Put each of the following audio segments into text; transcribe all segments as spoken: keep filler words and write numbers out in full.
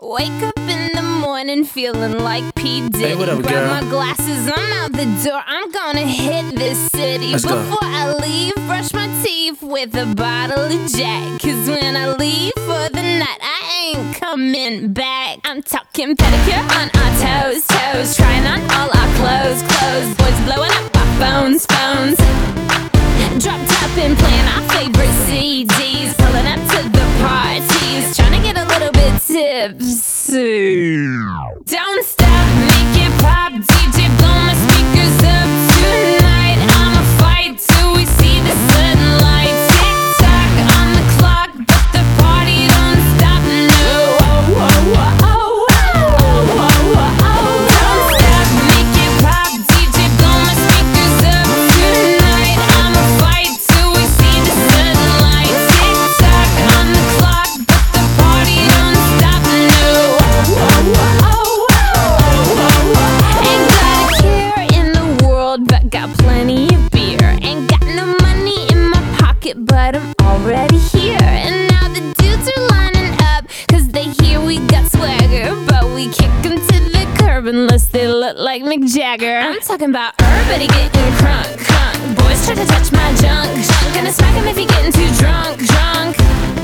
Wake up in the morning feeling like P. Diddy. Hey, what up, Grab girl? my glasses, I'm out the door. I'm gonna hit this city. Let's go. Before I leave, brush my teeth with a bottle of Jack. Cause when I leave for the night, I ain't coming back. I'm talking pedicure on our toes, toes. Trying on all our clothes, clothes. Boys blowing up our phones, phones. Drop top and playing our favorite C Ds. Pulling up to the parties, trying to get a little bit tipsy. Don't stop, make it pop, D J blow my speakers up tonight. I'ma fight till we see the sunlight. Tick tock on the clock, but the party don't stop. No, oh, oh, oh, oh, oh, oh, oh, oh. Don't stop, make it pop, D J blow my speakers up tonight. I'ma fight till we see the sunlight. Tick tock on the clock, but the party don't stop. No, oh, oh, oh, oh, oh, oh. Ain't got a care in the world, but got plenty of beer. Ain't got no money in my pocket, but I'm already here. And now the dudes are lining up, cause they hear we got swagger. But we kick them to the curb unless they look like Mick Jagger. I'm talking about everybody getting crunk, crunk. Boys try to touch my junk, junk. Gonna smack him if he getting too drunk, drunk.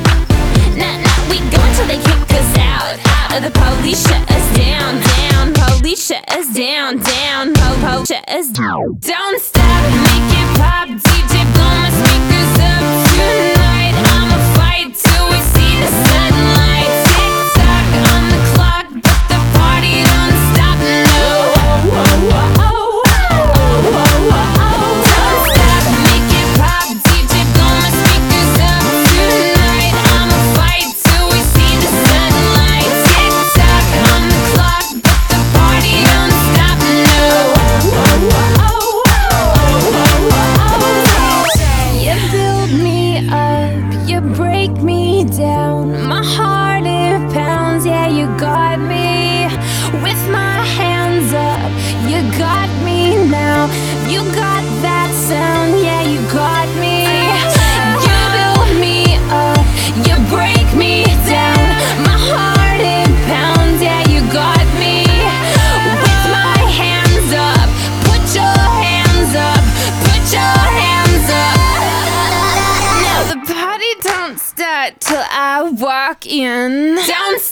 Nah, nah, we go until they kick us out, out. Or the police shut us down, down. Police shut us down, down. Po, po, shut us down. Don't stop, make it pop, D J blow my speakers up tonight. I'ma fight till we see the sunlight. Tick tock on the clock, but the party don't stop. No, oh, oh, oh, oh, oh, oh, oh, oh. Don't stop, make it pop, D J blow my speakers up tonight. I'ma fight till we see the sunlight. Tick tock on the clock, but the party don't stop. No, oh, oh, oh, oh, oh, oh, oh. You build me up, you break me down. My heart it pounds, yeah, you got me. With my hands up, you got me now. You got that sound, yeah, you got me. You build me up, you break me down. My heart it pounds, yeah, you got me. With my hands up, put your hands up, put your hands up. Now the party don't start till I walk in. Don't